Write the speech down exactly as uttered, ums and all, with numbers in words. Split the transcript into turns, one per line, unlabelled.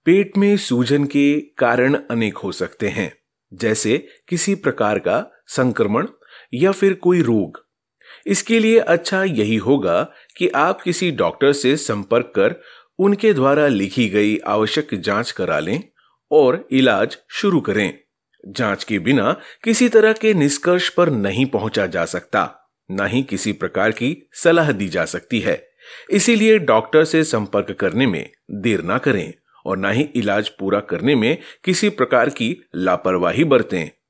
पेट में सूजन के कारण अनेक हो सकते हैं, जैसे किसी प्रकार का संक्रमण या फिर कोई रोग। इसके लिए अच्छा यही होगा कि आप किसी डॉक्टर से संपर्क कर उनके द्वारा लिखी गई आवश्यक जांच करा लें और इलाज शुरू करें। जांच के बिना किसी तरह के निष्कर्ष पर नहीं पहुंचा जा सकता, ना ही किसी प्रकार की सलाह दी जा सकती है। इसीलिए डॉक्टर से संपर्क करने में देर ना करें और ना ही इलाज पूरा करने में किसी प्रकार की लापरवाही बरतें।